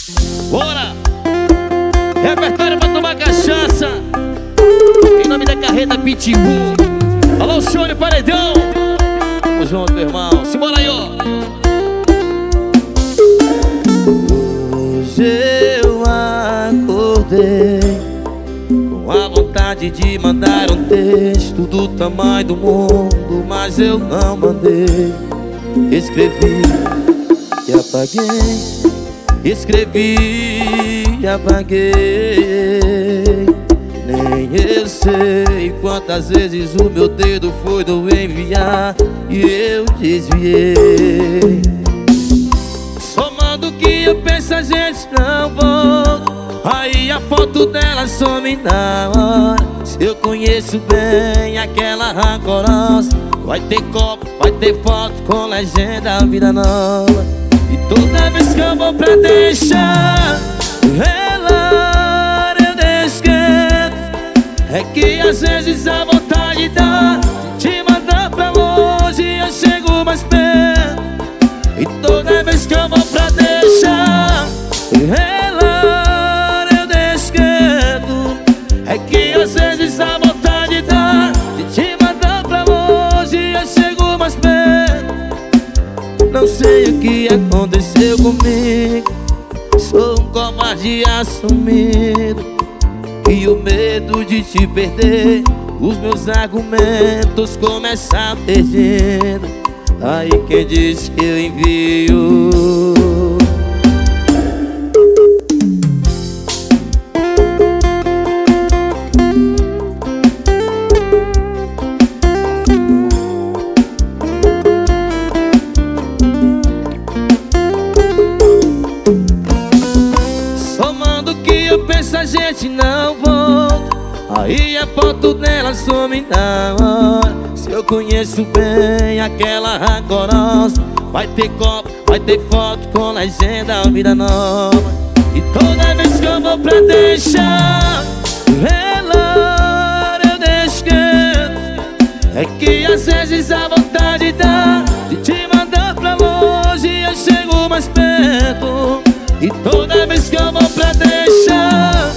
Bora! Repertório pra tomar cachaça. Em nome da carreta Pitbull. Alô, show de paredão. Tamo junto, meu irmão. Simbora aí, ó. Hoje eu acordei com a vontade de mandar um texto do tamanho do mundo, mas eu não mandei. Escrevi e apaguei. Escrevi e apaguei. Nem eu sei quantas vezes o meu dedo foi no enviar e eu desviei. Somando o que eu penso, a gente não volta. Aí a foto dela some na hora. Se eu conheço bem aquela rancorosa, vai ter copo, vai ter foto com legenda vida nova. E toda vez que eu vou pra deixar ela, eu deixo quieto. É que às vezes a vontade dá de te mandar pra longe, eu chego mais perto. E toda vez que eu vou pra deixar ela, eu deixo quieto. É que às vezes a vontade dá de te mandar pra longe, eu chego mais perto. Não sei o que aconteceu comigo, sou um covarde assumido. E o medo de te perder, os meus argumentos começam a ter jeito. Aí quem diz que eu envio? Somando o que eu penso, a gente não volta. Aí a foto dela some na hora. Se eu conheço bem aquela rancorosa, vai ter copo, vai ter foto com legenda vida nova. E toda vez que eu vou pra deixar ela, eu deixo quieto. É que às vezes a vontade dá de te mandar pra longe, eu chego mais perto. E toda vez que eu vou pra deixar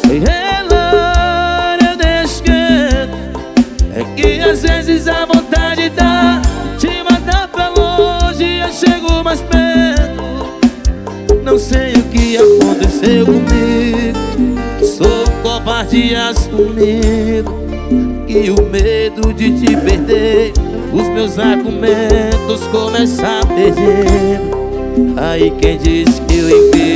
ela, eu deixo quieto. É que às vezes a vontade dá de te mandar pra longe, eu chego mais perto. Não sei o que aconteceu comigo, sou um covarde assumido. E o medo de te perder, os meus argumentos começam a ter jeito. Aí quem diz que eu envio?